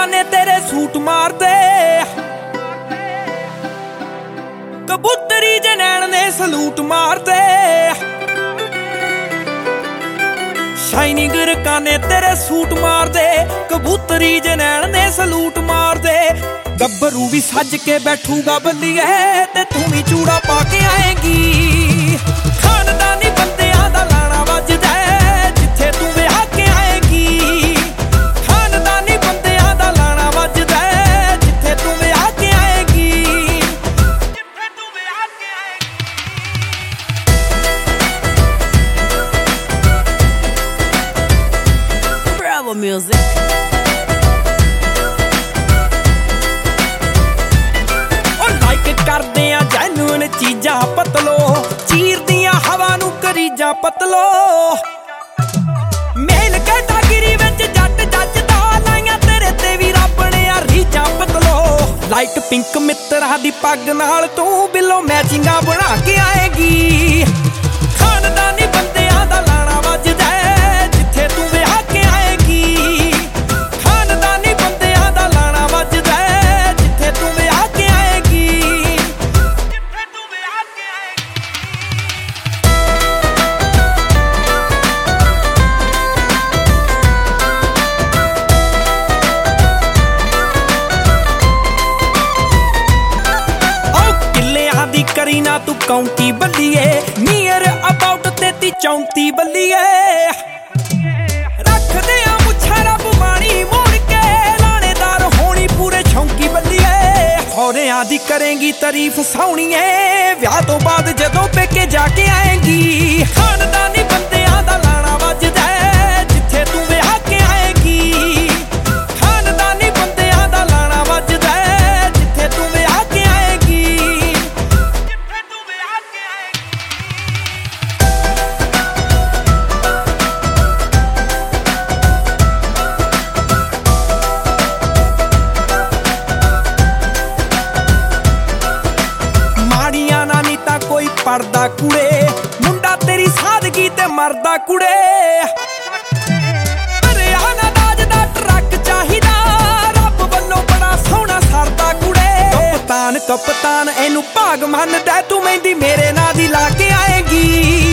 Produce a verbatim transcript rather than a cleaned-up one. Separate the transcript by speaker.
Speaker 1: ਕਾਨੇ तेरे सूट मारदे, कबूतरी जे नैन ने सलूट मारदे। शाइनिंग काने तेरे सूट मारदे, कबूतरी जे नैन ने सलूट मारदे। गब्बरू भी सज के बैठूगा बल्लिए ते तू भी चूड़ा पा के आएगी। खानदानी बंदियां दा लाना वजदा जिथे तू विआह के आएगी। खानदानी बंदियां दा लाना वजदा जिथे तू विआह के आएगी। जिथे तू विआह के आएगी। Bravo music। करदे आ जैनून चीजां पतलो, चीर दियां हवा नू करीजां पतलो। मेल कैटागिरी विच जट जजदा, लाइयां तेरे ते भी रब ने आ रीजां पतलो। लाइट पिंक मित्तरा दी पग नाल तू बिलो मैचिंगां बना के आएगी। खानदानी बंदियां दा लाना वजदा जिथे तू विआह के आएगी। खानदानी बंदियां दा लाना वजदा जिथे तू विआह के आएगी। करी ना तू काउंटी बल्लिए, नीयर अबाउट तेती चौंती बल्लिए। रख दे आ मुच्छा रब माणी मोड़ के, लानेदार होनी पूरे छौंकी बल्लिए। होरियां दी करेंगी तारीफ सोहणीए, विआह तो बाद जदों पेके जाके आएगी। खानदानी बंदियां दा लाना वजदा जिथे तू विआह के आएगी। खानदानी बंदियां दा लाना वजदा जिथे तू विआह के आएगी। कोई पढ़दा कुड़े, मुंडा तेरी सादगी ते मरदा कुड़े। हरियाणा राज दा ट्रक चाहिदा, रब वल्लों बड़ा सोहना सरदा कुड़े। कप्तान कप्तान एनू भाग मनदा, तू मेहंदी मेरे नाल दी ला के आएगी।